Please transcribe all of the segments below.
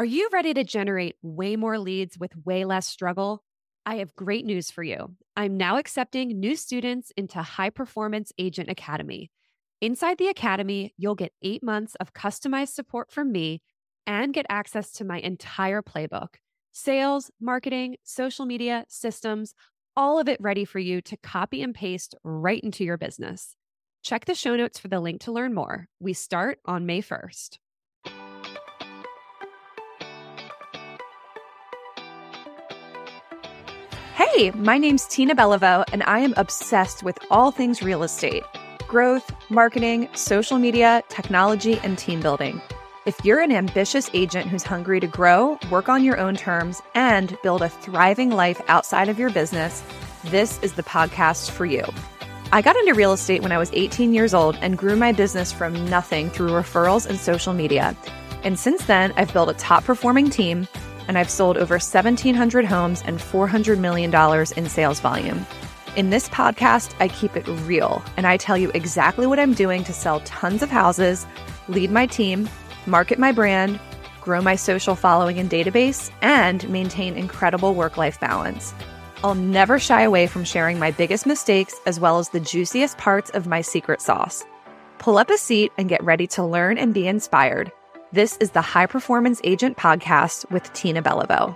Are you ready to generate way more leads with way less struggle? I have great news for you. I'm now accepting new students into High Performance Agent Academy. Inside the academy, you'll get 8 months of customized support from me and get access to my entire playbook: sales, marketing, social media, systems, all of it ready for you to copy and paste right into your business. Check the show notes for the link to learn more. We start on May 1st. Hey, my name's Tina Beliveau, and I am obsessed with all things real estate: growth, marketing, social media, technology, and team building. If you're an ambitious agent who's hungry to grow, work on your own terms, and build a thriving life outside of your business, this is the podcast for you. I got into real estate when I was 18 years old and grew my business from nothing through referrals and social media. And since then, I've built a top-performing team, and I've sold over 1,700 homes and $400 million in sales volume. In this podcast, I keep it real, and I tell you exactly what I'm doing to sell tons of houses, lead my team, market my brand, grow my social following and database, and maintain incredible work-life balance. I'll never shy away from sharing my biggest mistakes as well as the juiciest parts of my secret sauce. Pull up a seat and get ready to learn and be inspired. This is the High Performance Agent Podcast with Tina Beliveau.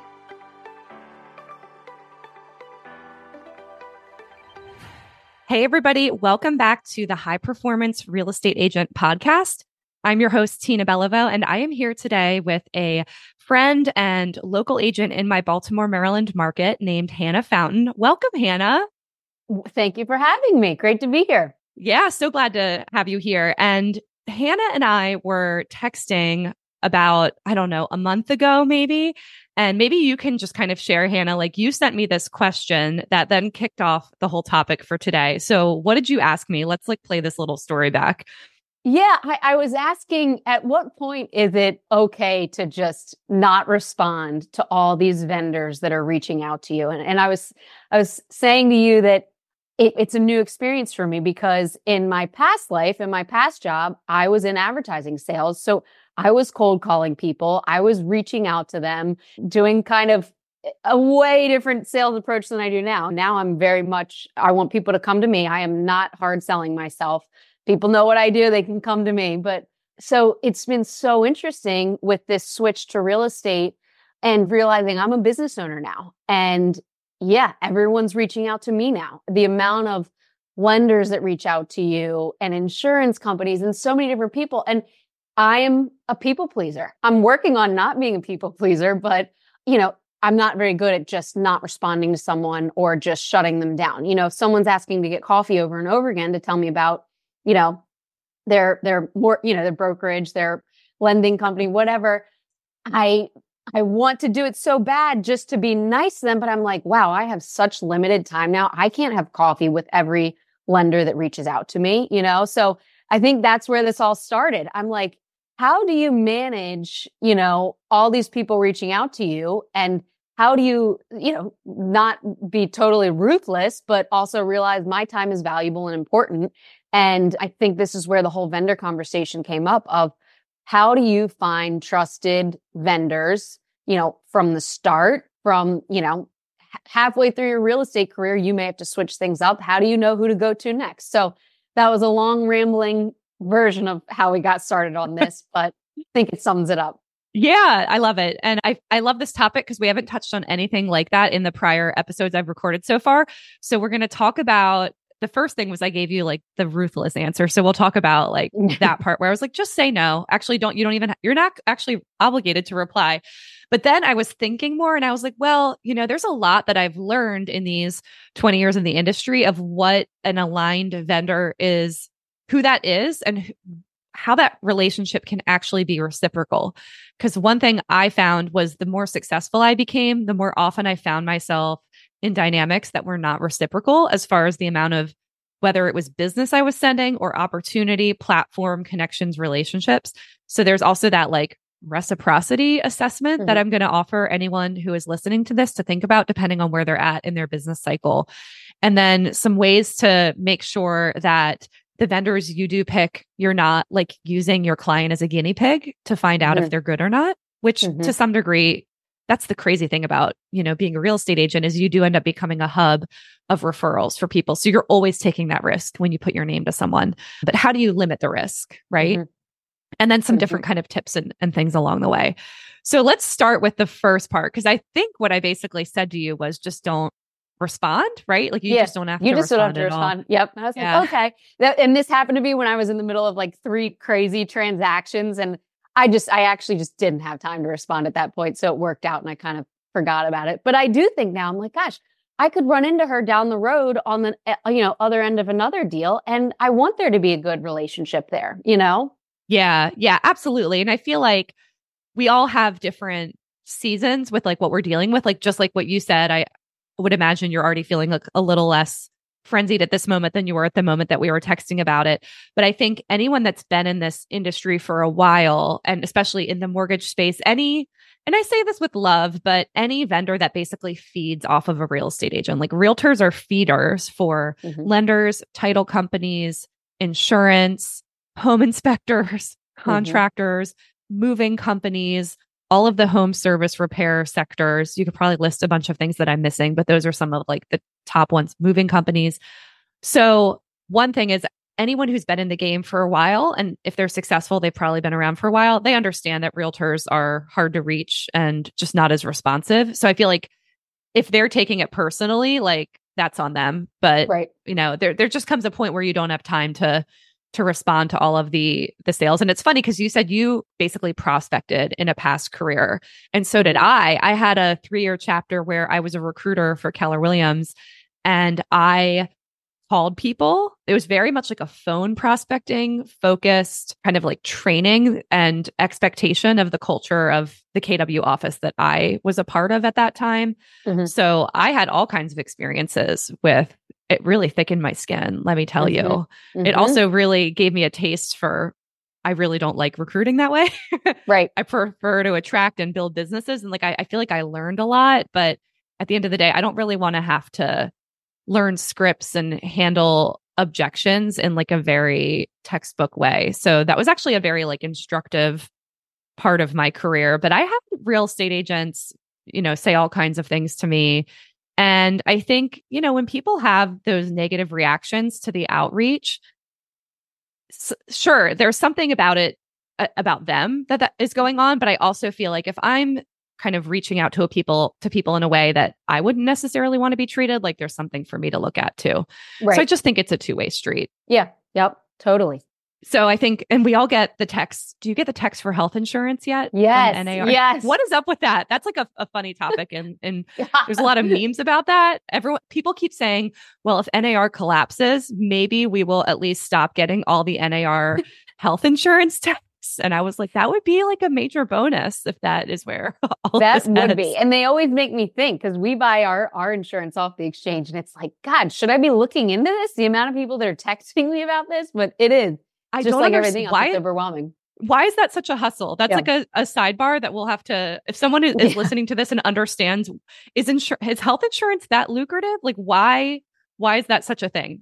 Hey, everybody. Welcome back to the High Performance Real Estate Agent Podcast. I'm your host, Tina Beliveau, and I am here today with a friend and local agent in my Baltimore, Maryland market named Hannah Fountain. Welcome, Hannah. Thank you for having me. Great to be here. Yeah, so glad to have you here. And Hannah and I were texting about, a month ago, maybe. And maybe you can just kind of share, Hannah, like you sent me this question that then kicked off the whole topic for today. So what did you ask me? Let's play this little story back. Yeah, I was asking, at what point is it okay to just not respond to all these vendors that are reaching out to you? And I was saying to you that it's a new experience for me because in my past life, in my past job, I was in advertising sales. So I was cold calling people. I was reaching out to them, doing kind of a way different sales approach than I do now. Now I'm very much, I want people to come to me. I am not hard selling myself. People know what I do. They can come to me. But so it's been so interesting with this switch to real estate and realizing I'm a business owner now. And yeah, everyone's reaching out to me now. The amount of lenders that reach out to you and insurance companies and so many different people. And I am a people pleaser. I'm working on not being a people pleaser, but I'm not very good at just not responding to someone or just shutting them down. If someone's asking to get coffee over and over again to tell me about their more, their brokerage, their lending company, whatever. I want to do it so bad just to be nice to them, but I'm like, wow, I have such limited time now. I can't have coffee with every lender that reaches out to me, So I think that's where this all started. I'm like, how do you manage, all these people reaching out to you, and how do you, not be totally ruthless, but also realize my time is valuable and important? And I think this is where the whole vendor conversation came up of how do you find trusted vendors, from the start, from, halfway through your real estate career, you may have to switch things up. How do you know who to go to next? So that was a long rambling version of how we got started on this, but I think it sums it up. Yeah, I love it. And I love this topic because we haven't touched on anything like that in the prior episodes I've recorded so far. So we're going to talk about, the first thing was I gave you the ruthless answer. So we'll talk about that part where I was like, just say no. Actually, you're not actually obligated to reply. But then I was thinking more and I was like, well, there's a lot that I've learned in these 20 years in the industry of what an aligned vendor is, who that is, and how that relationship can actually be reciprocal. Because one thing I found was the more successful I became, the more often I found myself in dynamics that were not reciprocal as far as the amount of whether it was business I was sending or opportunity, platform, connections, relationships. So there's also that reciprocity assessment that I'm going to offer anyone who is listening to this to think about depending on where they're at in their business cycle. And then some ways to make sure that the vendors you do pick, you're not using your client as a guinea pig to find out if they're good or not, which Mhm. to some degree, that's the crazy thing about, being a real estate agent is you do end up becoming a hub of referrals for people. So you're always taking that risk when you put your name to someone. But how do you limit the risk, right? Mhm. And then some Mhm. different kind of tips and things along the way. So let's start with the first part, because I think what I basically said to you was just don't respond, right? Like you just don't have You to just don't have respond to at all. respond. Yep. And I was Yeah. like, okay. And this happened to me when I was in the middle of like 3 crazy transactions. And I actually just didn't have time to respond at that point. So it worked out and I kind of forgot about it. But I do think now I'm like, gosh, I could run into her down the road on the, other end of another deal. And I want there to be a good relationship there, Yeah, absolutely. And I feel like we all have different seasons with like what we're dealing with. Like just like what you said, I would imagine you're already feeling like a little less frenzied at this moment than you were at the moment that we were texting about it. But I think anyone that's been in this industry for a while, and especially in the mortgage space, and I say this with love, but any vendor that basically feeds off of a real estate agent, like realtors are feeders for lenders, title companies, insurance, home inspectors, contractors, moving companies, all of the home service repair sectors. You could probably list a bunch of things that I'm missing, but those are some of like the top ones, moving companies. So one thing is anyone who's been in the game for a while, and if they're successful, they've probably been around for a while, they understand that realtors are hard to reach and just not as responsive. So I feel like if they're taking it personally, like that's on them. But Right. There just comes a point where you don't have time to respond to all of the sales. And it's funny because you said you basically prospected in a past career. And so did I. I had a 3-year chapter where I was a recruiter for Keller Williams and I called people. It was very much like a phone prospecting focused kind of like training and expectation of the culture of the KW office that I was a part of at that time. So I had all kinds of experiences with it. Really thickened my skin, let me tell you. It also really gave me a taste for, I really don't like recruiting that way. Right. I prefer to attract and build businesses. And like, I feel like I learned a lot, but at the end of the day, I don't really want to have to learn scripts and handle objections in like a very textbook way. So that was actually a very like instructive part of my career. But I have real estate agents, say all kinds of things to me. And I think, when people have those negative reactions to the outreach, sure, there's something about it, about them that is going on. But I also feel like if I'm kind of reaching out to people in a way that I wouldn't necessarily want to be treated, like there's something for me to look at too. Right. So I just think it's a two-way street. Yeah. Yep. Totally. So I think, and we all get the text. Do you get the text for health insurance yet? Yes. From NAR? Yes. What is up with that? That's like a funny topic. And there's a lot of memes about that. People keep saying, well, if NAR collapses, maybe we will at least stop getting all the NAR health insurance texts. And I was like, that would be like a major bonus if that is where all that this would heads. be. And they always make me think because we buy our insurance off the exchange and it's like, God, should I be looking into this? The amount of people that are texting me about this, but it is. I just don't like understand everything else, it's overwhelming. Why is that such a hustle? That's like a sidebar that we'll have to, if someone is listening to this and understands, is health insurance that lucrative? Like why is that such a thing?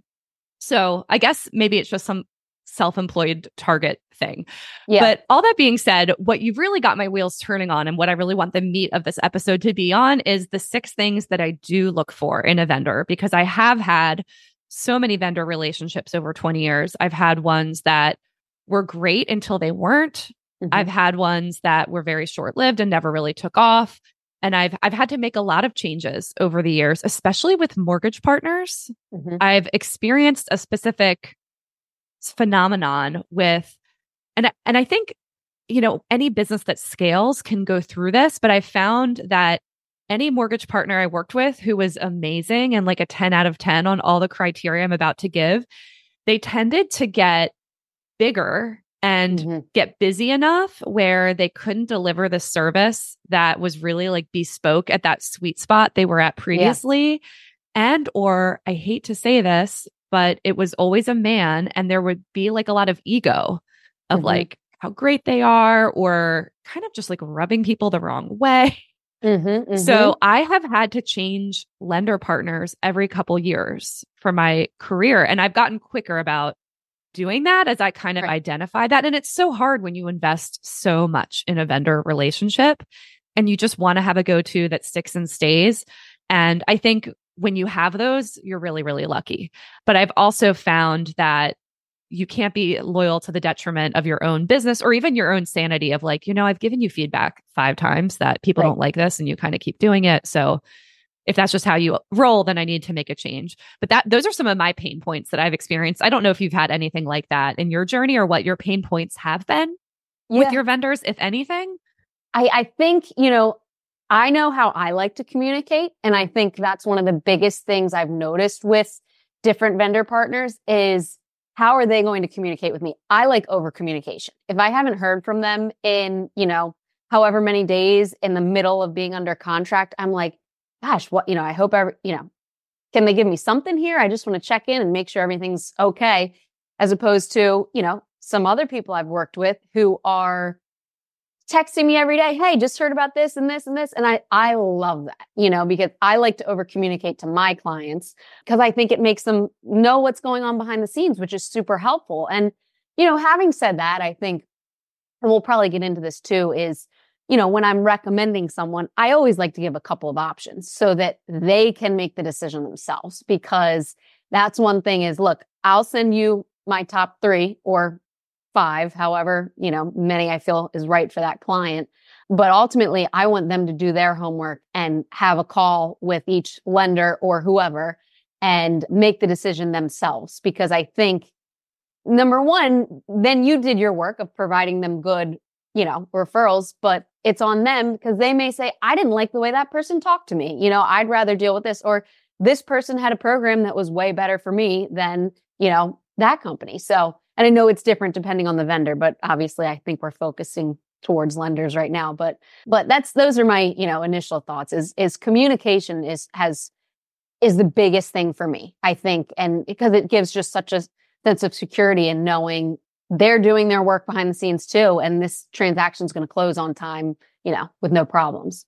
So I guess maybe it's just some self-employed target thing. Yeah. But all that being said, what you've really got my wheels turning on and what I really want the meat of this episode to be on is the 6 things that I do look for in a vendor, because I have had so many vendor relationships over 20 years. I've had ones that were great until they weren't. I've had ones that were very short-lived and never really took off. And I've had to make a lot of changes over the years, especially with mortgage partners. I've experienced a specific phenomenon with, and I think, any business that scales can go through this, but I found that any mortgage partner I worked with who was amazing and like a 10 out of 10 on all the criteria I'm about to give, they tended to get bigger and get busy enough where they couldn't deliver the service that was really like bespoke at that sweet spot they were at previously. And, or I hate to say this, but it was always a man, and there would be like a lot of ego of like how great they are, or kind of just like rubbing people the wrong way. So I have had to change lender partners every couple years for my career. And I've gotten quicker about doing that as I kind of identify that. And it's so hard when you invest so much in a vendor relationship and you just want to have a go-to that sticks and stays. And I think when you have those, you're really, really lucky. But I've also found that you can't be loyal to the detriment of your own business or even your own sanity of like, I've given you feedback 5 times that people don't like this and you kind of keep doing it. So if that's just how you roll, then I need to make a change. But those are some of my pain points that I've experienced. I don't know if you've had anything like that in your journey or what your pain points have been with your vendors, if anything. I think, I know how I like to communicate. And I think that's one of the biggest things I've noticed with different vendor partners is how are they going to communicate with me? I like over communication. If I haven't heard from them in, however many days in the middle of being under contract, I'm like, gosh, what, I hope, can they give me something here? I just want to check in and make sure everything's okay. As opposed to, some other people I've worked with who are texting me every day. Hey, just heard about this and this and this. And I love that, because I like to over communicate to my clients because I think it makes them know what's going on behind the scenes, which is super helpful. And, having said that, I think, and we'll probably get into this too, is, when I'm recommending someone, I always like to give a couple of options so that they can make the decision themselves, because that's one thing is, look, I'll send you my top 3 or 5, however, many I feel is right for that client. But ultimately, I want them to do their homework and have a call with each lender or whoever and make the decision themselves. Because I think, number one, then you did your work of providing them good, referrals, but it's on them because they may say, I didn't like the way that person talked to me. I'd rather deal with this, or this person had a program that was way better for me than, that company. So, and I know it's different depending on the vendor, but obviously I think we're focusing towards lenders right now. But those are my, initial thoughts is communication is the biggest thing for me, I think. And because it gives just such a sense of security in knowing they're doing their work behind the scenes too. And this transaction is going to close on time, with no problems.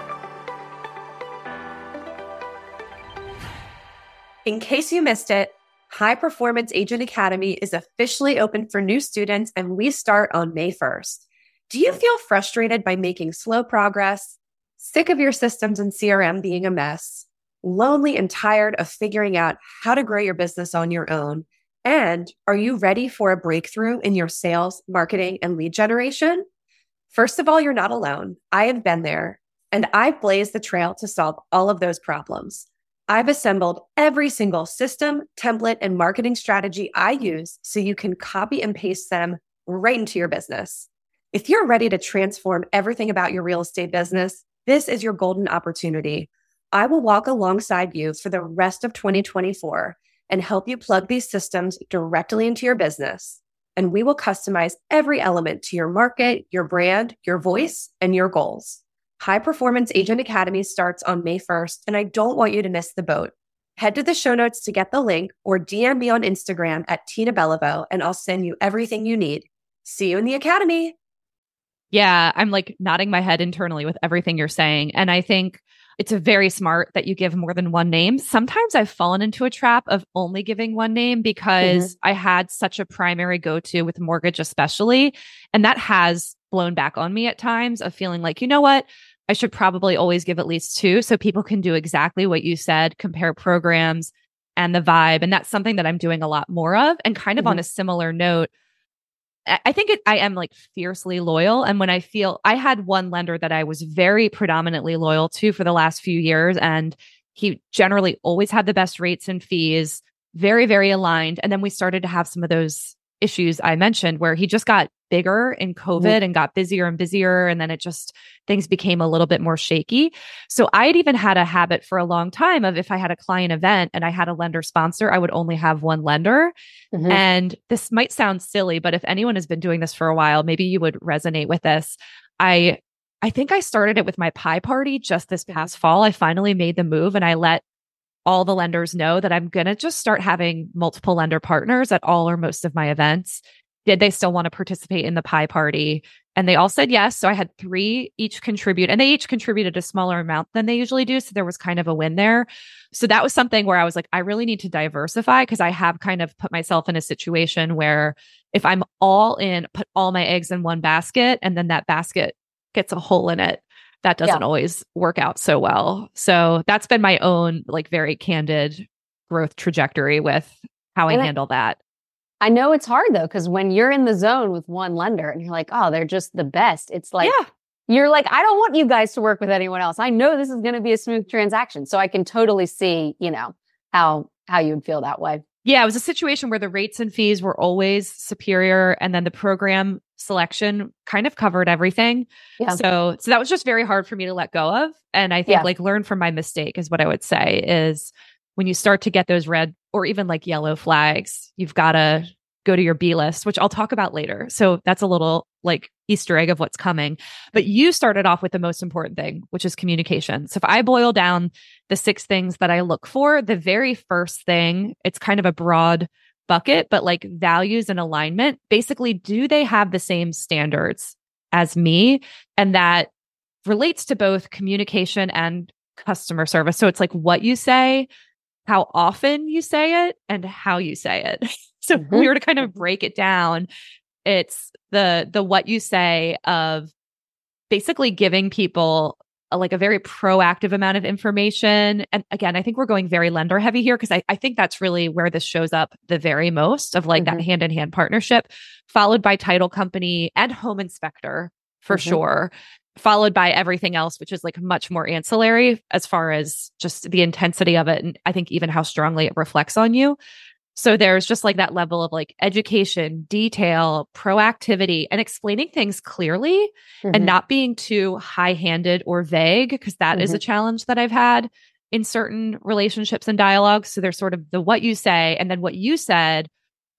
In case you missed it, High Performance Agent Academy is officially open for new students and we start on May 1st. Do you feel frustrated by making slow progress, sick of your systems and CRM being a mess, lonely and tired of figuring out how to grow your business on your own? And are you ready for a breakthrough in your sales, marketing, and lead generation? First of all, you're not alone. I have been there, and I've blazed the trail to solve all of those problems. I've assembled every single system, template, and marketing strategy I use so you can copy and paste them right into your business. If you're ready to transform everything about your real estate business, this is your golden opportunity. I will walk alongside you for the rest of 2024 and help you plug these systems directly into your business. And we will customize every element to your market, your brand, your voice, and your goals. High Performance Agent Academy starts on May 1st, and I don't want you to miss the boat. Head to the show notes to get the link or DM me on Instagram at Tina Beliveau, and I'll send you everything you need. See you in the Academy. Yeah, I'm like nodding my head internally with everything you're saying. And I think it's very smart that you give more than one name. Sometimes I've fallen into a trap of only giving one name because I had such a primary go-to with mortgage, especially. And that has blown back on me at times of feeling like, you know what? I should probably always give at least 2 so people can do exactly what you said, compare programs and the vibe. And that's something that I'm doing a lot more of. And kind of on a similar note, I think I am like fiercely loyal. And when I had one lender that I was very predominantly loyal to for the last few years, and he generally always had the best rates and fees, very, very aligned. And then we started to have some of those issues I mentioned where he just got bigger in COVID and got busier and busier. And then things became a little bit more shaky. So I had even had a habit for a long time of if I had a client event and I had a lender sponsor, I would only have one lender. And this might sound silly, but if anyone has been doing this for a while, maybe you would resonate with this. I think I started it with my pie party just this past fall. I finally made the move and I let all the lenders know that I'm going to just start having multiple lender partners at all or most of my events. Did they still want to participate in the pie party? And they all said yes. So I had 3 each contribute, and they each contributed a smaller amount than they usually do. So there was kind of a win there. So that was something where I was like, I really need to diversify, because I have kind of put myself in a situation where if I'm all in, put all my eggs in one basket, and then that basket gets a hole in it, that doesn't always work out so well. So that's been my own like very candid growth trajectory with how I handle that. I know it's hard though, because when you're in the zone with one lender and you're like, oh, they're just the best. It's like, you're like, I don't want you guys to work with anyone else. I know this is going to be a smooth transaction. So I can totally see, how you would feel that way. Yeah, it was a situation where the rates and fees were always superior, and then the program selection kind of covered everything. Yeah. So that was just very hard for me to let go of. And I think like learn from my mistake is what I would say is when you start to get those red or even like yellow flags, you've got to go to your B list, which I'll talk about later. So that's a little like Easter egg of what's coming. But you started off with the most important thing, which is communication. So if I boil down the 6 things that I look for, the very first thing, it's kind of a broad bucket, but like values and alignment. Basically, do they have the same standards as me? And that relates to both communication and customer service. So it's like what you say, how often you say it, and how you say it. So if we were to kind of break it down, it's the what you say of basically giving people like a very proactive amount of information. And again, I think we're going very lender heavy here, because I think that's really where this shows up the very most of like that hand-in-hand partnership, followed by title company and home inspector for sure, followed by everything else, which is like much more ancillary as far as just the intensity of it. And I think even how strongly it reflects on you. So there's just like that level of like education, detail, proactivity, and explaining things clearly and not being too high-handed or vague, because that is a challenge that I've had in certain relationships and dialogues. So there's sort of the what you say, and then what you said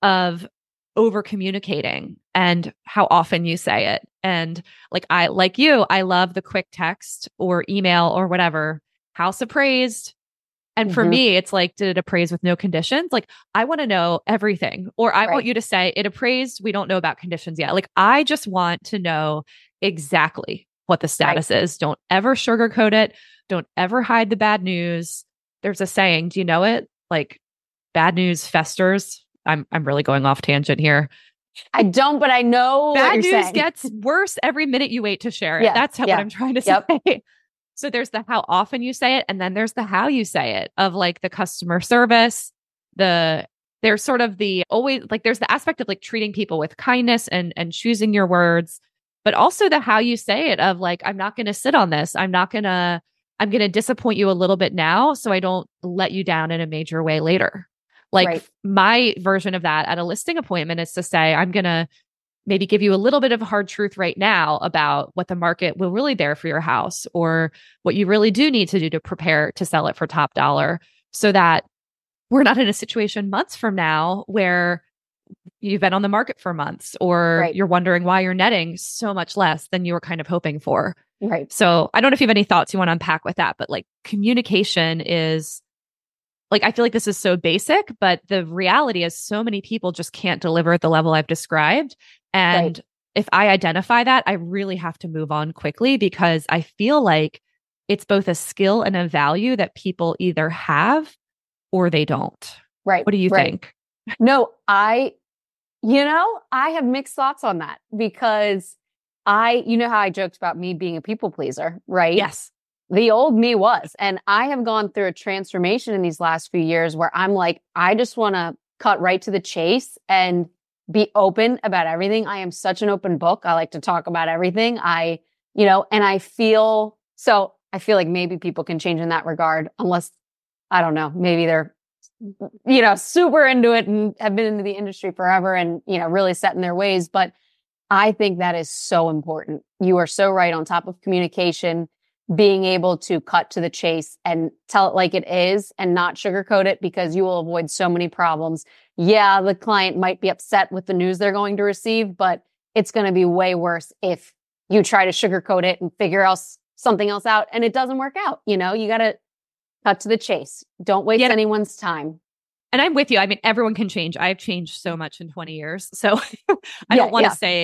of over communicating and how often you say it. And like I love the quick text or email or whatever, house appraised. And for me, it's like, did it appraise with no conditions? Like, I want to know everything. Or I want you to say, it appraised, we don't know about conditions yet. Like, I just want to know exactly what the status is. Don't ever sugarcoat it. Don't ever hide the bad news. There's a saying, do you know it? Like, bad news festers. I'm really going off tangent here. I don't, but I know bad what you're news saying. Gets worse every minute you wait to share it. That's what I'm trying to say. So there's the how often you say it, and then there's the how you say it of like the customer service, there's sort of the always like there's the aspect of like treating people with kindness and choosing your words, but also the how you say it of like, I'm not going to sit on this. I'm going to disappoint you a little bit now, so I don't let you down in a major way later. Like my version of that at a listing appointment is to say, I'm going to maybe give you a little bit of hard truth right now about what the market will really bear for your house, or what you really do need to do to prepare to sell it for top dollar, so that we're not in a situation months from now where you've been on the market for months, or you're wondering why you're netting so much less than you were kind of hoping for. Right. So I don't know if you have any thoughts you want to unpack with that, but like communication is like, I feel like this is so basic, but the reality is so many people just can't deliver at the level I've described. And if I identify that, I really have to move on quickly, because I feel like it's both a skill and a value that people either have or they don't. Right. What do you think? No, I have mixed thoughts on that, because you know how I joked about me being a people pleaser, right? Yes. The old me was. And I have gone through a transformation in these last few years where I'm like, I just want to cut right to the chase and be open about everything. I am such an open book. I like to talk about everything. And I feel like maybe people can change in that regard, unless, I don't know, maybe they're, super into it and have been into the industry forever and, really set in their ways. But I think that is so important. You are so right on top of communication, being able to cut to the chase and tell it like it is and not sugarcoat it, because you will avoid so many problems. Yeah, the client might be upset with the news they're going to receive, but it's going to be way worse if you try to sugarcoat it and figure something else out and it doesn't work out. You got to cut to the chase. Don't waste anyone's time. And I'm with you. I mean, everyone can change. I've changed so much in 20 years. So I don't want to say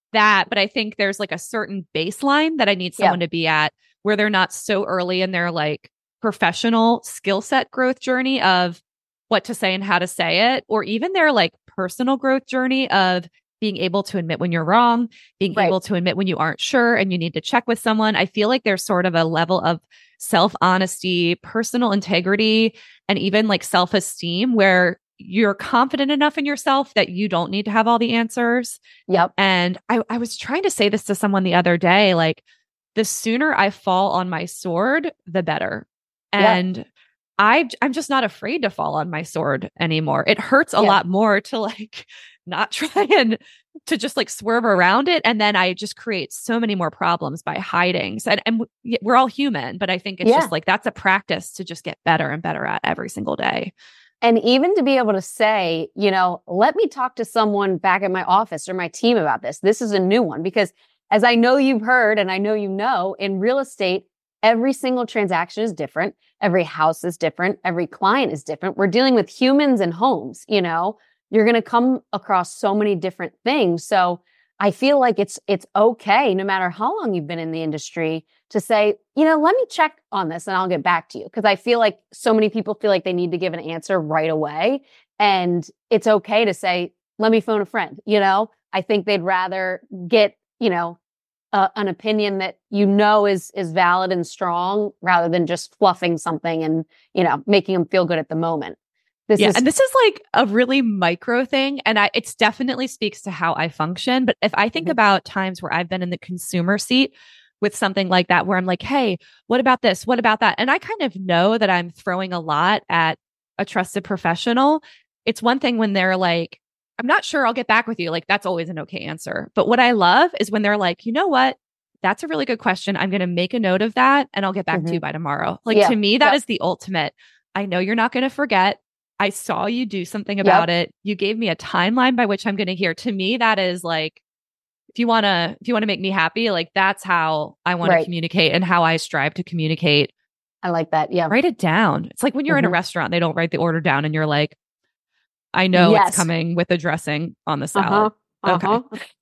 that, but I think there's like a certain baseline that I need someone to be at where they're not so early in their like professional skill set growth journey of what to say and how to say it, or even their like personal growth journey of being able to admit when you're wrong, being able to admit when you aren't sure and you need to check with someone. I feel like there's sort of a level of self-honesty, personal integrity, and even like self-esteem where you're confident enough in yourself that you don't need to have all the answers. Yep. And I was trying to say this to someone the other day, like the sooner I fall on my sword, the better. And I'm just not afraid to fall on my sword anymore. It hurts a lot more to like not try and to just like swerve around it. And then I just create so many more problems by hiding. So, and we're all human, but I think it's just like, that's a practice to just get better and better at every single day. And even to be able to say, you know, let me talk to someone back at my office or my team about this. This is a new one because as I know you've heard, and I know you know, in real estate, every single transaction is different. Every house is different. Every client is different. We're dealing with humans and homes, you know, you're going to come across so many different things. So I feel like it's okay, no matter how long you've been in the industry, to say, you know, let me check on this and I'll get back to you. Because I feel like so many people feel like they need to give an answer right away. And it's okay to say, let me phone a friend. You know, I think they'd rather get, you know, an opinion that you know is valid and strong rather than just fluffing something and, you know, making them feel good at the moment. And this is like a really micro thing. And it's definitely speaks to how I function. But if I think about times where I've been in the consumer seat with something like that, where I'm like, hey, what about this? What about that? And I kind of know that I'm throwing a lot at a trusted professional. It's one thing when they're like, I'm not sure, I'll get back with you. Like, that's always an okay answer. But what I love is when they're like, you know what? That's a really good question. I'm going to make a note of that and I'll get back to you by tomorrow. Like to me, that is the ultimate. I know you're not going to forget. I saw you do something about it. You gave me a timeline by which I'm going to hear. To me, that is like, if you want to make me happy, like that's how I want to communicate and how I strive to communicate. I like that. Yeah. Write it down. It's like when you're in a restaurant, they don't write the order down and you're like, I know it's coming with a dressing on the salad. Okay.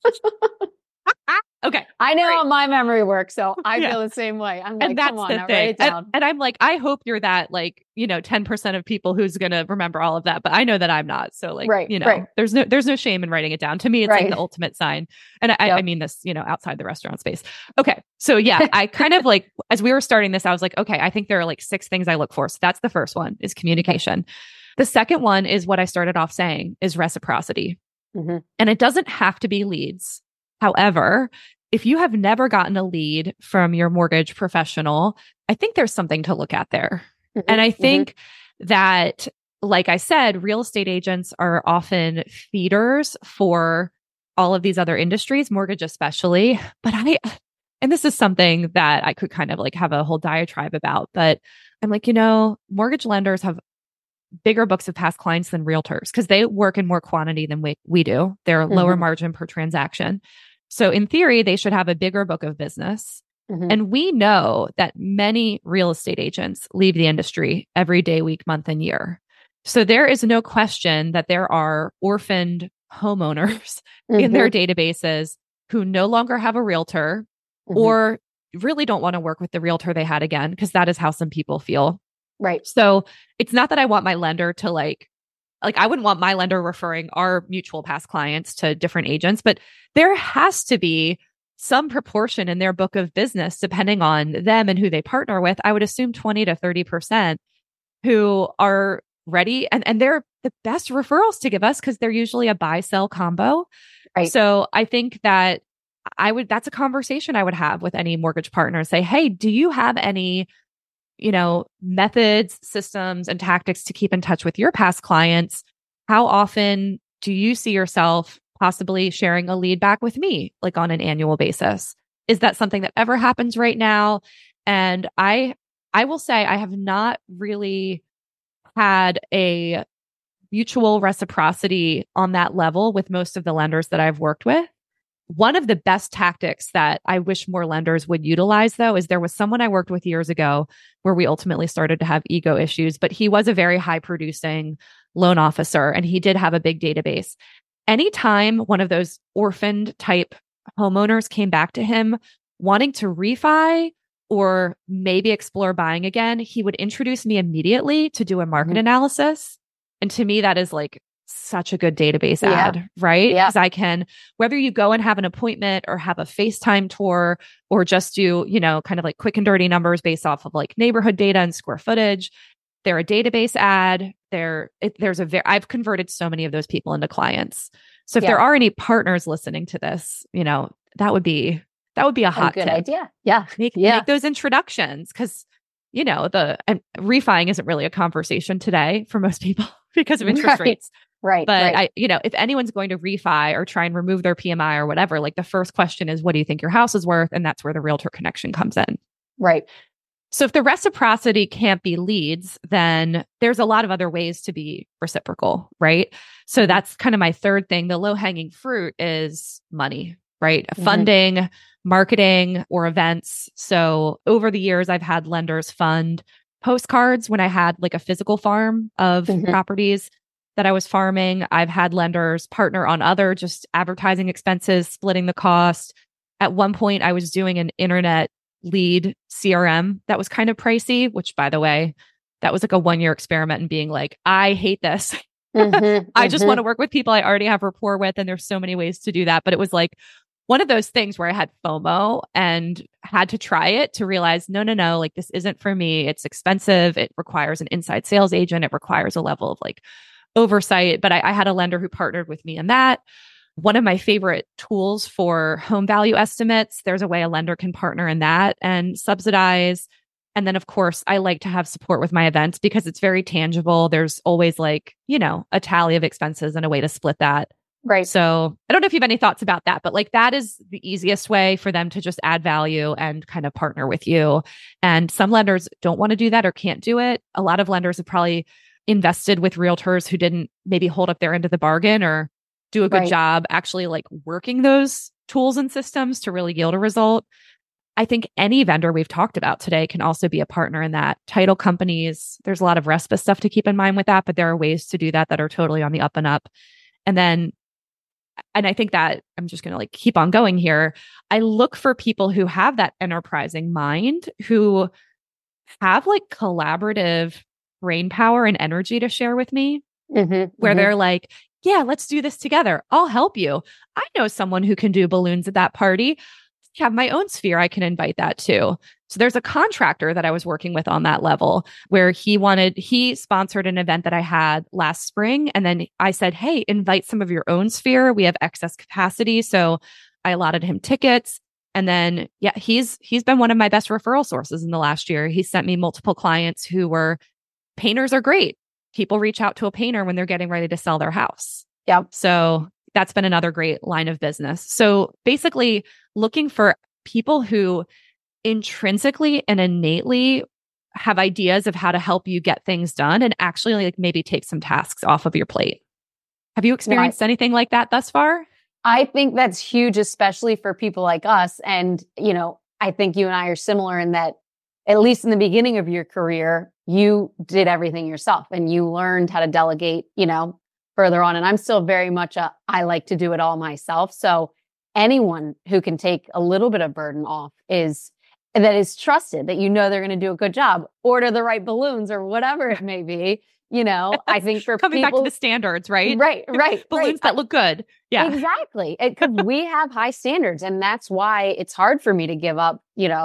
Okay. I know how my memory works, so I feel the same way. I'm like, come on, now write it down. And I'm like, I hope you're that, like, you know, 10% of people who's going to remember all of that, but I know that I'm not. So like, you know, there's no shame in writing it down. To me, it's like the ultimate sign. And I mean this, you know, outside the restaurant space. Okay. So yeah, I kind of like, as we were starting this, I was like, okay, I think there are like 6 things I look for. So that's the first one is communication. The second one is what I started off saying is reciprocity. And it doesn't have to be leads. However, if you have never gotten a lead from your mortgage professional, I think there's something to look at there. And I think that, like I said, real estate agents are often feeders for all of these other industries, mortgage especially. But and this is something that I could kind of like have a whole diatribe about, but I'm like, you know, mortgage lenders have bigger books of past clients than realtors because they work in more quantity than we do. They're lower margin per transaction. So in theory, they should have a bigger book of business. And we know that many real estate agents leave the industry every day, week, month, and year. So there is no question that there are orphaned homeowners in their databases who no longer have a realtor or really don't want to work with the realtor they had again, because that is how some people feel. Right. So it's not that I want my lender to like I wouldn't want my lender referring our mutual past clients to different agents, but there has to be some proportion in their book of business, depending on them and who they partner with. I would assume 20 to 30% who are ready. And they're the best referrals to give us because they're usually a buy-sell combo. Right. So I think that that's a conversation I would have with any mortgage partner and say, hey, do you have any, you know, methods, systems, and tactics to keep in touch with your past clients? How often do you see yourself possibly sharing a lead back with me, like on an annual basis? Is that something that ever happens right now? And I will say I have not really had a mutual reciprocity on that level with most of the lenders that I've worked with. One of the best tactics that I wish more lenders would utilize, though, is there was someone I worked with years ago where we ultimately started to have ego issues, but he was a very high producing loan officer and he did have a big database. Anytime one of those orphaned type homeowners came back to him wanting to refi or maybe explore buying again, he would introduce me immediately to do a market analysis. And to me, that is like such a good database ad, right? Yeah. Because I can, whether you go and have an appointment or have a FaceTime tour or just do, kind of like quick and dirty numbers based off of like neighborhood data and square footage, they're a database ad. I've converted so many of those people into clients. So if there are any partners listening to this, that would be a hot good tip. idea. Yeah. Make those introductions because, refining isn't really a conversation today for most people because of interest rates. Right. But if anyone's going to refi or try and remove their PMI or whatever, like the first question is, what do you think your house is worth? And that's where the realtor connection comes in. Right. So if the reciprocity can't be leads, then there's a lot of other ways to be reciprocal, right? So that's kind of my third thing. The low-hanging fruit is money, right? Funding, marketing, or events. So over the years, I've had lenders fund postcards when I had like a physical farm of properties that I was farming. I've had lenders partner on other just advertising expenses, splitting the cost. At one point, I was doing an internet lead CRM that was kind of pricey, which by the way, that was like a 1-year experiment and being like, I hate this. I just want to work with people I already have rapport with. And there's so many ways to do that. But it was like one of those things where I had FOMO and had to try it to realize, no, like this isn't for me. It's expensive. It requires an inside sales agent. It requires a level of like oversight. But I had a lender who partnered with me in that. One of my favorite tools for home value estimates, there's a way a lender can partner in that and subsidize. And then, of course, I like to have support with my events because it's very tangible. There's always like, a tally of expenses and a way to split that. Right. So I don't know if you have any thoughts about that, but like that is the easiest way for them to just add value and kind of partner with you. And some lenders don't want to do that or can't do it. A lot of lenders have probably invested with realtors who didn't maybe hold up their end of the bargain or do a good job actually like working those tools and systems to really yield a result. I think any vendor we've talked about today can also be a partner in that. Title companies, there's a lot of RESPA stuff to keep in mind with that, but there are ways to do that are totally on the up and up. And I think that I'm just going to like keep on going here. I look for people who have that enterprising mind, who have like collaborative brain power and energy to share with me, where they're like, yeah, let's do this together. I'll help you. I know someone who can do balloons at that party. I have my own sphere. I can invite that too. So there's a contractor that I was working with on that level where he sponsored an event that I had last spring. And then I said, hey, invite some of your own sphere. We have excess capacity. So I allotted him tickets. And then, he's been one of my best referral sources in the last year. He sent me multiple clients who were painters are great. People reach out to a painter when they're getting ready to sell their house. Yeah. So that's been another great line of business. So basically looking for people who intrinsically and innately have ideas of how to help you get things done and actually like maybe take some tasks off of your plate. Have you experienced anything like that thus far? I think that's huge, especially for people like us. And, I think you and I are similar in that, at least in the beginning of your career, you did everything yourself and you learned how to delegate, further on. And I'm still very much I like to do it all myself. So anyone who can take a little bit of burden off that is trusted, that they're going to do a good job, order the right balloons or whatever it may be. I think for coming people, back to the standards, right? Right. Balloons that look good. Yeah, exactly. Because we have high standards, and that's why it's hard for me to give up,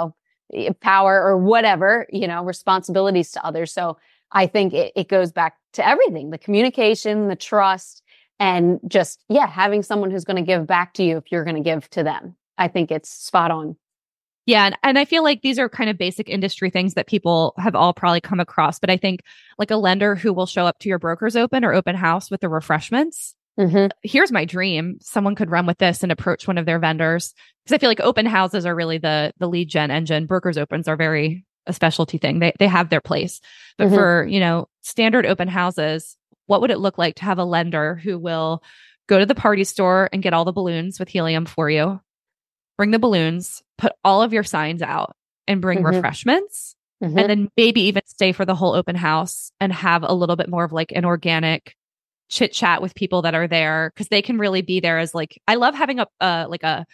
power or whatever, responsibilities to others. So I think it goes back to everything, the communication, the trust, and just, having someone who's going to give back to you if you're going to give to them. I think it's spot on. Yeah. And I feel like these are kind of basic industry things that people have all probably come across. But I think like a lender who will show up to your broker's open or open house with the refreshments. Here's my dream. Someone could run with this and approach one of their vendors. Because I feel like open houses are really the lead gen engine. Brokers opens are very a specialty thing. They have their place. But for, standard open houses, what would it look like to have a lender who will go to the party store and get all the balloons with helium for you, bring the balloons, put all of your signs out and bring refreshments, and then maybe even stay for the whole open house and have a little bit more of like an organic chit chat with people that are there, because they can really be there as like, I love having a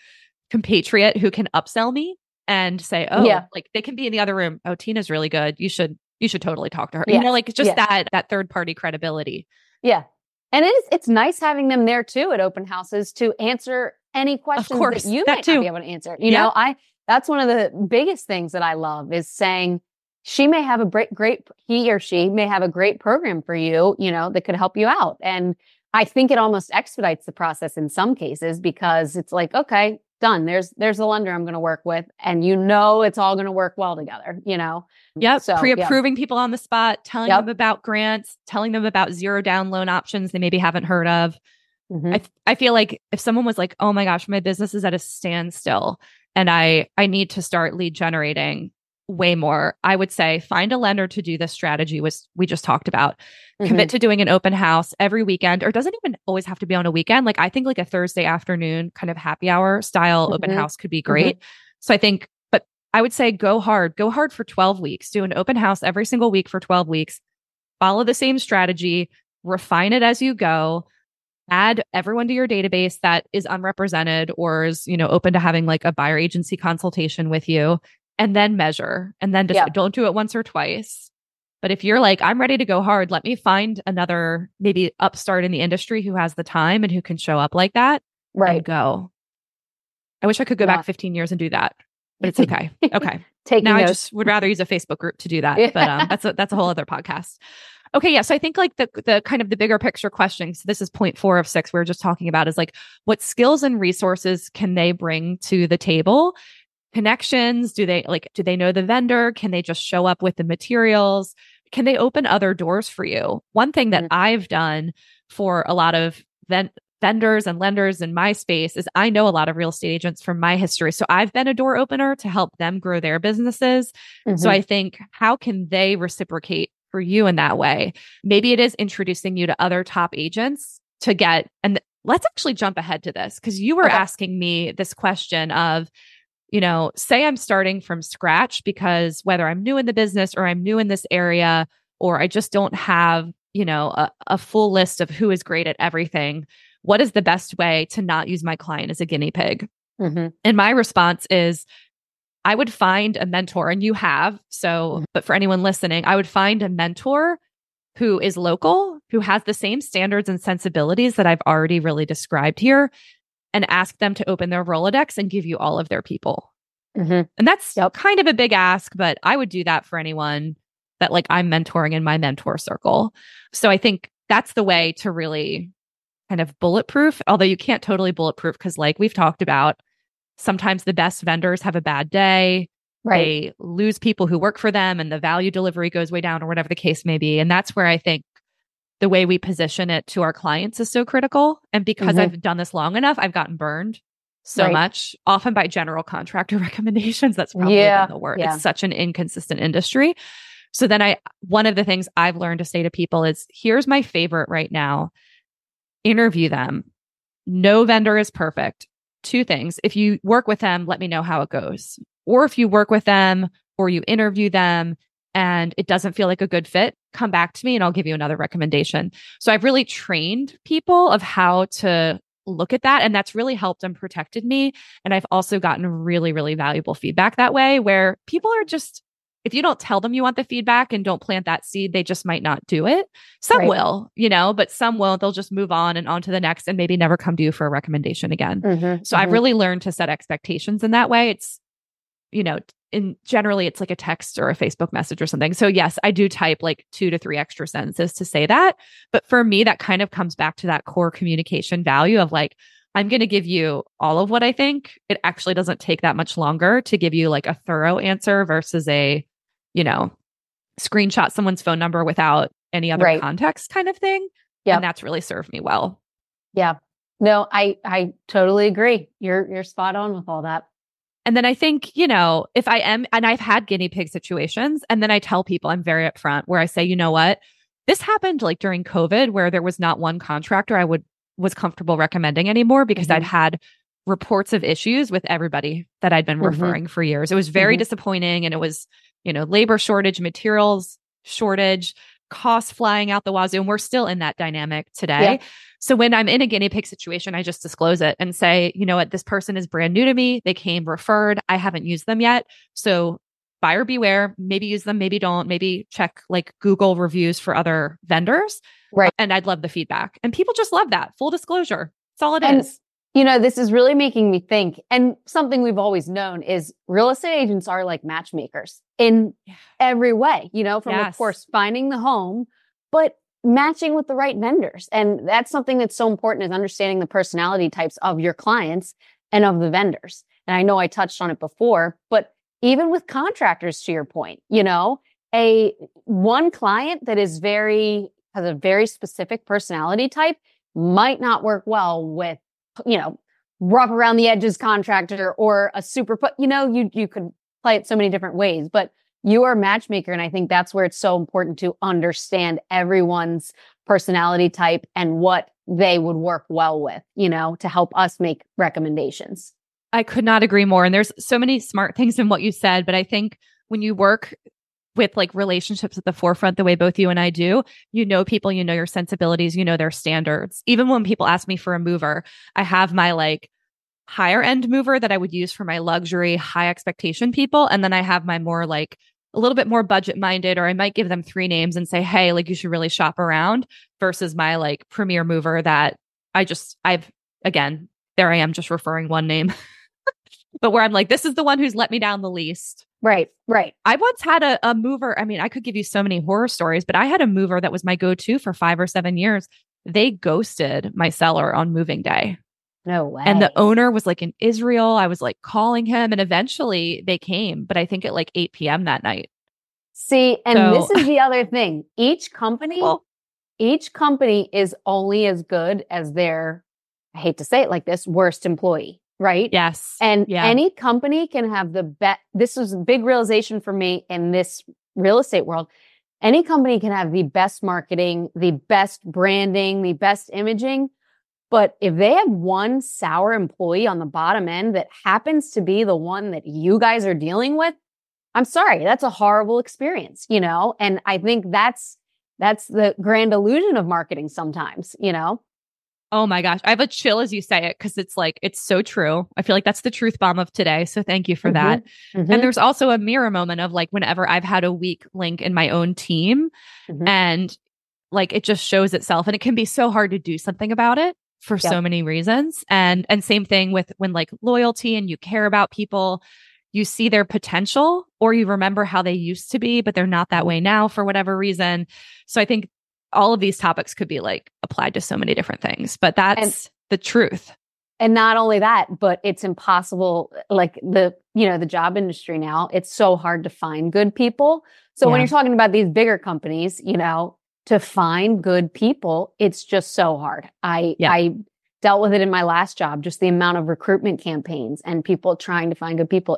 compatriot who can upsell me and say, oh, Yeah. like they can be in the other room. Oh, Tina's really good. You should totally talk to her. Yes. Like just Yes. that third party credibility. Yeah. And it's nice having them there too at open houses to answer any questions course, that you that might too. not be able to answer. You know, that's one of the biggest things that I love is saying she may have a he or she may have a great program for you, you know, that could help you out. And I think it almost expedites the process in some cases because it's like, okay, done. There's a lender I'm going to work with, and you know it's all going to work well together, you know? Yep. So, pre-approving people on the spot, telling Yep. them about grants, telling them about zero down loan options they maybe haven't heard of. Mhm. I feel like if someone was like, oh my gosh, my business is at a standstill and I need to start lead generating way more, I would say find a lender to do this strategy we just talked about. Commit to doing an open house every weekend, or doesn't even always have to be on a weekend. Like I think like a Thursday afternoon kind of happy hour style open house could be great. So I think, but I would say go hard for 12 weeks, do an open house every single week for 12 weeks, follow the same strategy, refine it as you go, add everyone to your database that is unrepresented or is, you know, open to having like a buyer agency consultation with you, and then measure, and then just don't do it once or twice. But if you're like, I'm ready to go hard, let me find another maybe upstart in the industry who has the time and who can show up like that. Right. And go. I wish I could go back 15 years and do that, but it's okay. Okay. Now I just would rather use a Facebook group to do that, but that's a whole other podcast. Okay. Yeah. So I think like the kind of the bigger picture question, so this is point 4 of 6 we were just talking about, is like, what skills and resources can they bring to the table? Connections. Do they know the vendor? Can they just show up with the materials? Can they open other doors for you? One thing that I've done for a lot of vendors and lenders in my space is I know a lot of real estate agents from my history. So I've been a door opener to help them grow their businesses. So I think, how can they reciprocate for you in that way? Maybe it is introducing you to other top agents to get, and let's actually jump ahead to this because you were asking me this question of, you know, say I'm starting from scratch because whether I'm new in the business or I'm new in this area, or I just don't have, you know, a full list of who is great at everything. What is the best way to not use my client as a guinea pig? And my response is, I would find a mentor, and you have. So, but for anyone listening, I would find a mentor who is local, who has the same standards and sensibilities that I've already really described here, and ask them to open their Rolodex and give you all of their people. And that's kind of a big ask, but I would do that for anyone that like I'm mentoring in my mentor circle. So I think that's the way to really kind of bulletproof, although you can't totally bulletproof because like we've talked about, sometimes the best vendors have a bad day. They lose people who work for them and the value delivery goes way down or whatever the case may be. And that's where I think the way we position it to our clients is so critical. And because I've done this long enough, I've gotten burned so much, often by general contractor recommendations. That's probably been the word. It's such an inconsistent industry. So then one of the things I've learned to say to people is, here's my favorite right now. Interview them. No vendor is perfect. 2 things. If you work with them, let me know how it goes. Or if you work with them or you interview them and it doesn't feel like a good fit, come back to me and I'll give you another recommendation. So I've really trained people of how to look at that. And that's really helped and protected me. And I've also gotten really, really valuable feedback that way, where people are just, if you don't tell them you want the feedback and don't plant that seed, they just might not do it. Some will, you know, but some won't. They'll just move on and on to the next and maybe never come to you for a recommendation again. So I've really learned to set expectations in that way. It's, you know, generally it's like a text or a Facebook message or something. So yes, I do type like 2 to 3 extra sentences to say that. But for me, that kind of comes back to that core communication value of like, I'm going to give you all of what I think. It actually doesn't take that much longer to give you like a thorough answer versus a, you know, screenshot someone's phone number without any other context kind of thing. And that's really served me well. Yeah. No, I totally agree. You're spot on with all that. And then I think, you know, if I am, and I've had guinea pig situations, and then I tell people, I'm very upfront where I say, you know what, this happened like during COVID where there was not one contractor I was comfortable recommending anymore because I'd had reports of issues with everybody that I'd been referring for years. It was very disappointing. And it was, you know, labor shortage, materials shortage, costs flying out the wazoo. And we're still in that dynamic today. Yeah. So when I'm in a guinea pig situation, I just disclose it and say, you know what, this person is brand new to me. They came referred. I haven't used them yet. So buyer beware, maybe use them, maybe don't, maybe check like Google reviews for other vendors. Right. And I'd love the feedback. And people just love that. Full disclosure. That's all it is. You know, this is really making me think, and something we've always known is real estate agents are like matchmakers in every way, you know, from of course, finding the home, but matching with the right vendors. And that's something that's so important, is understanding the personality types of your clients and of the vendors. And I know I touched on it before, but even with contractors, to your point, you know, one client that has a very specific personality type might not work well with, you know, rough around the edges contractor or a you could play it so many different ways, but you are a matchmaker. And I think that's where it's so important to understand everyone's personality type and what they would work well with, you know, to help us make recommendations. I could not agree more. And there's so many smart things in what you said, but I think when you work with like relationships at the forefront, the way both you and I do, you know people, you know your sensibilities, you know their standards. Even when people ask me for a mover, I have my like higher end mover that I would use for my luxury, high expectation people. And then I have my more like a little bit more budget minded, or I might give them 3 names and say, hey, like you should really shop around, versus my like premier mover that again, there I am just referring one name, but where I'm like, this is the one who's let me down the least. Right. I once had a mover. I mean, I could give you so many horror stories, but I had a mover that was my go-to for 5 or 7 years. They ghosted my seller on moving day. No way. And the owner was like in Israel. I was like calling him, and eventually they came, but I think at like 8 p.m. that night. See, and this is the other thing. Each company is only as good as their, I hate to say it like this, worst employee. Right? Yes. And any company can have the best. This was a big realization for me in this real estate world. Any company can have the best marketing, the best branding, the best imaging. But if they have one sour employee on the bottom end that happens to be the one that you guys are dealing with, I'm sorry, that's a horrible experience, you know? And I think that's the grand illusion of marketing sometimes, you know? Oh my gosh. I have a chill as you say it, because it's like, it's so true. I feel like that's the truth bomb of today. So thank you for that. Mm-hmm. And there's also a mirror moment of like, whenever I've had a weak link in my own team, and like, it just shows itself, and it can be so hard to do something about it for so many reasons. And same thing with when like loyalty, and you care about people, you see their potential, or you remember how they used to be, but they're not that way now for whatever reason. So I think all of these topics could be like applied to so many different things, but that's the truth. And not only that, but it's impossible. Like the job industry now, it's so hard to find good people. So when you're talking about these bigger companies, you know, to find good people, it's just so hard. I dealt with it in my last job, just the amount of recruitment campaigns and people trying to find good people.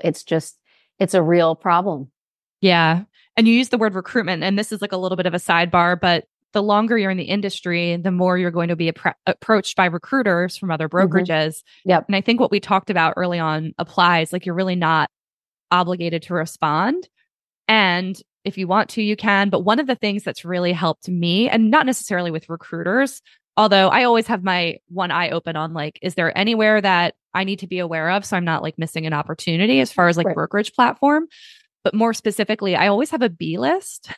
It's a real problem. Yeah. And you use the word recruitment, and this is like a little bit of a sidebar, but the longer you're in the industry, the more you're going to be approached by recruiters from other brokerages. Yep. And I think what we talked about early on applies. Like, you're really not obligated to respond. And if you want to, you can. But one of the things that's really helped me, and not necessarily with recruiters, although I always have my one eye open on like, is there anywhere that I need to be aware of so I'm not like missing an opportunity as far as like brokerage platform? But more specifically, I always have a B list,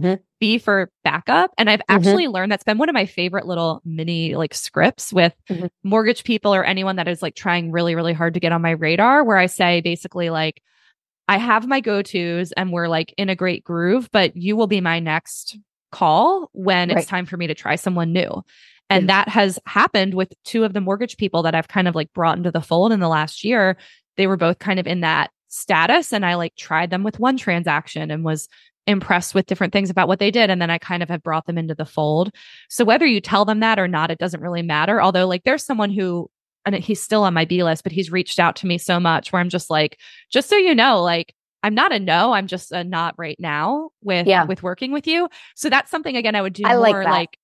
B for backup. And I've actually learned that's been one of my favorite little mini like scripts with mortgage people or anyone that is like trying really, really hard to get on my radar, where I say basically like, I have my go-tos and we're like in a great groove, but you will be my next call when it's time for me to try someone new. And that has happened with 2 of the mortgage people that I've kind of like brought into the fold in the last year. They were both kind of in that status, and I like tried them with one transaction and was impressed with different things about what they did. And then I kind of have brought them into the fold. So whether you tell them that or not, it doesn't really matter. Although like there's someone who, and he's still on my B list, but he's reached out to me so much where I'm just like, just so you know, like I'm not a no, I'm just a not right now with working with you. So that's something, again, I would do more like,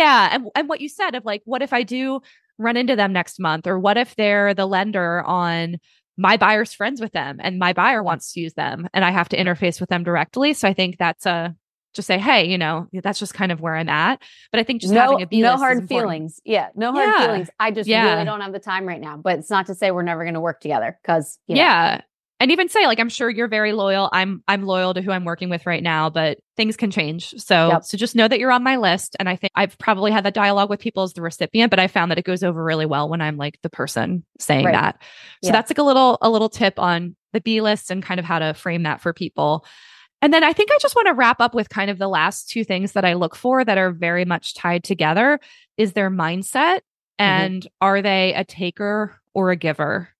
and what you said of like, what if I do run into them next month? Or what if they're the lender on my buyer's friends with them and my buyer wants to use them and I have to interface with them directly? So I think that's just say, hey, that's just kind of where I'm at. But I think just having a B list no hard is important. feelings. Yeah. No hard feelings. I just really don't have the time right now, but it's not to say we're never going to work together because, And even say like, I'm sure you're very loyal. I'm loyal to who I'm working with right now, but things can change. So just know that you're on my list. And I think I've probably had that dialogue with people as the recipient, but I found that it goes over really well when I'm like the person saying that. So that's like a little tip on the B list and kind of how to frame that for people. And then I think I just want to wrap up with kind of the last two things that I look for that are very much tied together is their mindset and are they a taker or a giver?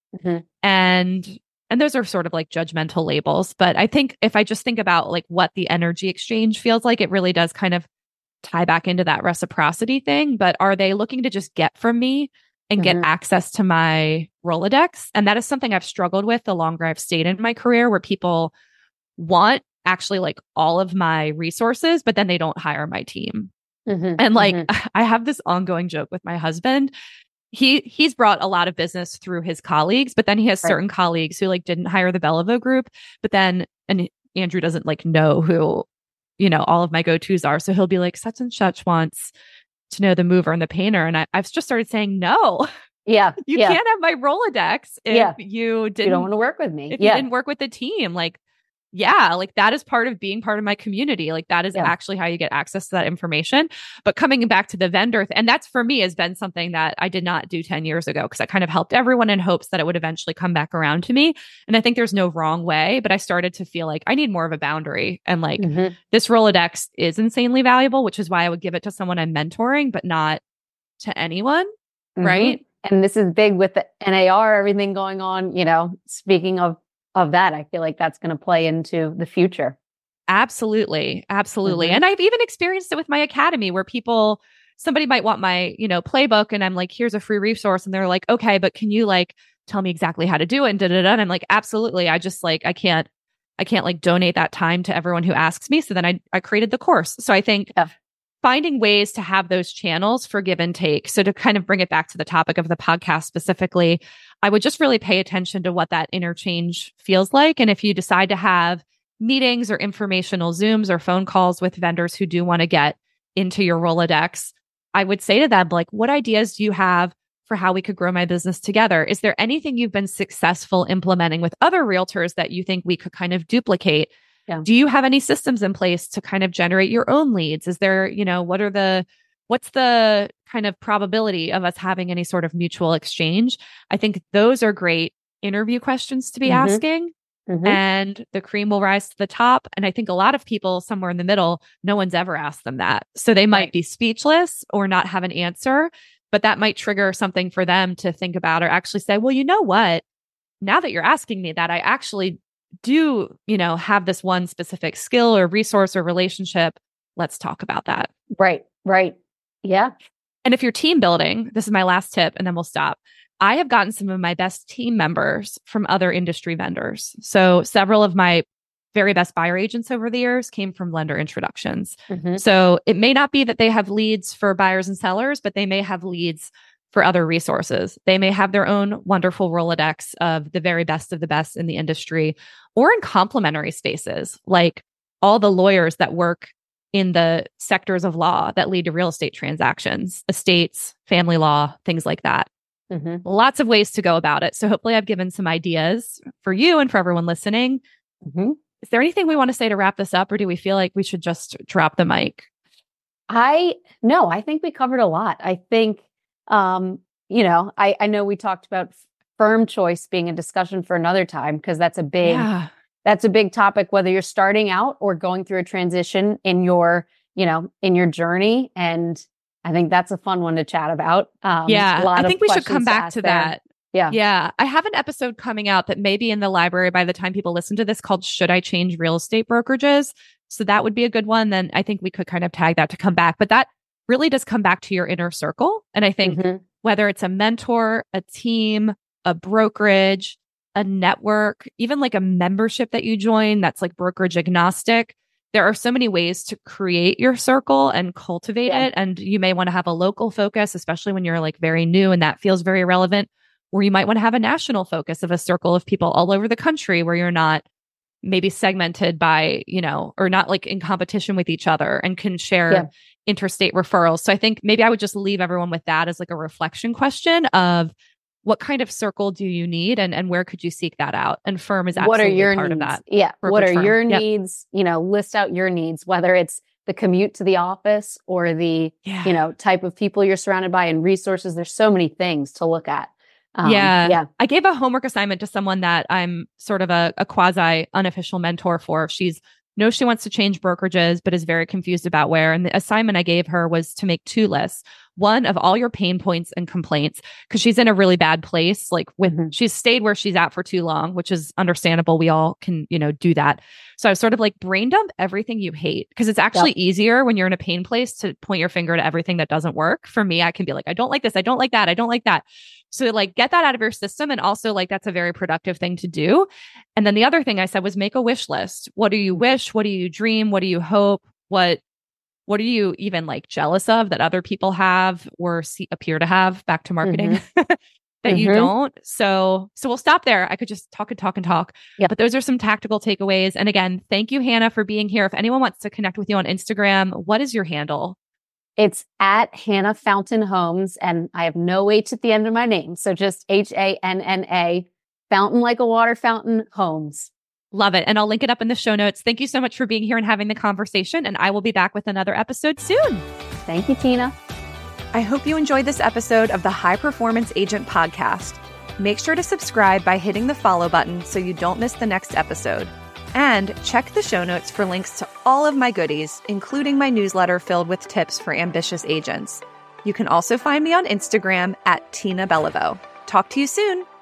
And those are sort of like judgmental labels. But I think if I just think about like what the energy exchange feels like, it really does kind of tie back into that reciprocity thing. But are they looking to just get from me and get access to my Rolodex? And that is something I've struggled with the longer I've stayed in my career, where people want actually like all of my resources, but then they don't hire my team. And like, I have this ongoing joke with my husband. He's brought a lot of business through his colleagues, but then he has certain colleagues who like didn't hire the Beliveau group, but then, and Andrew doesn't like know who, all of my go-tos are. So he'll be like, such and such wants to know the mover and the painter. And I've just started saying, no, you can't have my Rolodex if you don't want to work with me. If you didn't work with the team, like that is part of being part of my community. Like that is actually how you get access to that information. But coming back to the vendor, and that's for me has been something that I did not do 10 years ago because I kind of helped everyone in hopes that it would eventually come back around to me. And I think there's no wrong way, but I started to feel like I need more of a boundary. And like this Rolodex is insanely valuable, which is why I would give it to someone I'm mentoring, but not to anyone. Right. And this is big with the NAR, everything going on, speaking of that, I feel like that's going to play into the future. Absolutely. And I've even experienced it with my academy where somebody might want my, playbook and I'm like, here's a free resource. And they're like, okay, but can you like tell me exactly how to do it? And And I'm like, absolutely. I just like, I can't like donate that time to everyone who asks me. So then I created the course. So I think finding ways to have those channels for give and take. So to kind of bring it back to the topic of the podcast specifically, I would just really pay attention to what that interchange feels like. And if you decide to have meetings or informational Zooms or phone calls with vendors who do want to get into your Rolodex, I would say to them, like, what ideas do you have for how we could grow my business together? Is there anything you've been successful implementing with other realtors that you think we could kind of duplicate? Do you have any systems in place to kind of generate your own leads? Is there, what's the kind of probability of us having any sort of mutual exchange? I think those are great interview questions to be asking. And the cream will rise to the top. And I think a lot of people somewhere in the middle, no one's ever asked them that. So they might be speechless or not have an answer, but that might trigger something for them to think about or actually say, well, you know what? Now that you're asking me that, I actually do, have this one specific skill or resource or relationship. Let's talk about that. Right. Yeah. And if you're team building, this is my last tip and then we'll stop. I have gotten some of my best team members from other industry vendors. So several of my very best buyer agents over the years came from lender introductions. So it may not be that they have leads for buyers and sellers, but they may have leads for other resources. They may have their own wonderful Rolodex of the very best of the best in the industry or in complementary spaces, like all the lawyers that work in the sectors of law that lead to real estate transactions, estates, family law, things like that. Lots of ways to go about it. So hopefully I've given some ideas for you and for everyone listening. Is there anything we want to say to wrap this up, or do we feel like we should just drop the mic? No, I think we covered a lot. I think, I know we talked about firm choice being a discussion for another time, because that's a big topic, whether you're starting out or going through a transition in your journey. And I think that's a fun one to chat about. I think we should come back to that. Yeah. I have an episode coming out that may be in the library by the time people listen to this called Should I Change Real Estate Brokerages? So that would be a good one. Then I think we could kind of tag that to come back. But that really does come back to your inner circle. And I think whether it's a mentor, a team, a brokerage, a network, even like a membership that you join that's like brokerage agnostic, there are so many ways to create your circle and cultivate it. And you may want to have a local focus, especially when you're like very new and that feels very relevant. Or you might want to have a national focus of a circle of people all over the country where you're not maybe segmented by, or not like in competition with each other and can share interstate referrals. So I think maybe I would just leave everyone with that as like a reflection question of what kind of circle do you need and where could you seek that out? And Firm is absolutely part of that. Yeah. What are your needs? List out your needs, whether it's the commute to the office or the, type of people you're surrounded by and resources. There's so many things to look at. I gave a homework assignment to someone that I'm sort of a quasi unofficial mentor for. She wants to change brokerages, but is very confused about where. And the assignment I gave her was to make 2 lists. One of all your pain points and complaints, because she's in a really bad place. Like she's stayed where she's at for too long, which is understandable. We all can, do that. So I was sort of like brain dump everything you hate, because it's actually easier when you're in a pain place to point your finger to everything that doesn't work. For me, I can be like, I don't like this. I don't like that. I don't like that. So like get that out of your system. And also like, that's a very productive thing to do. And then the other thing I said was make a wish list. What do you wish? What do you dream? What do you hope? What are you even like jealous of that other people have or appear to have, back to marketing, that you don't? So we'll stop there. I could just talk and talk and talk, but those are some tactical takeaways. And again, thank you, Hannah, for being here. If anyone wants to connect with you on Instagram, what is your handle? It's at Hannah Fountain Homes, and I have no H at the end of my name. So just HANNA, fountain like a water fountain, homes. Love it. And I'll link it up in the show notes. Thank you so much for being here and having the conversation. And I will be back with another episode soon. Thank you, Tina. I hope you enjoyed this episode of the High Performance Agent Podcast. Make sure to subscribe by hitting the follow button so you don't miss the next episode. And check the show notes for links to all of my goodies, including my newsletter filled with tips for ambitious agents. You can also find me on Instagram at Tina Beliveau. Talk to you soon.